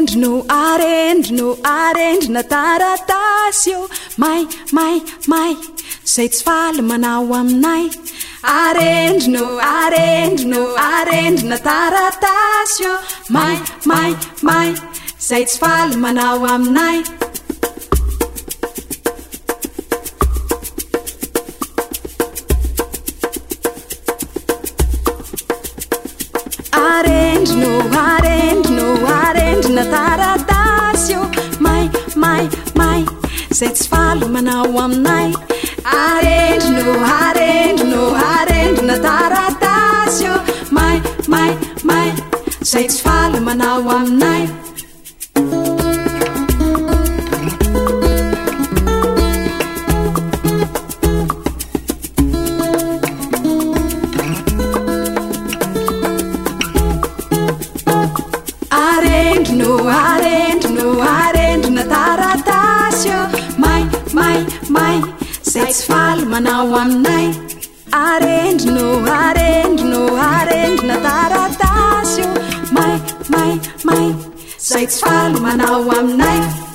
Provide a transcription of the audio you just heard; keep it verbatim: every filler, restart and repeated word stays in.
arendrino arendrino arendrina taratasy io may may may zay tsy faly manao aminay arendrino arendrino arendrina taratasy io may may may zay tsy faly manao aminay arendrino arendrino arendrina taratasy io may may may zay tsy faly manao aminay arendrino arendrino arendrina taratasy io may may may zay tsy faly manao aminay arendrino arendrino arendrina taratasy io may may may zay tsy faly manao aminay arendrino arendrino arendrina taratasy io may may may zay tsy faly manao aminay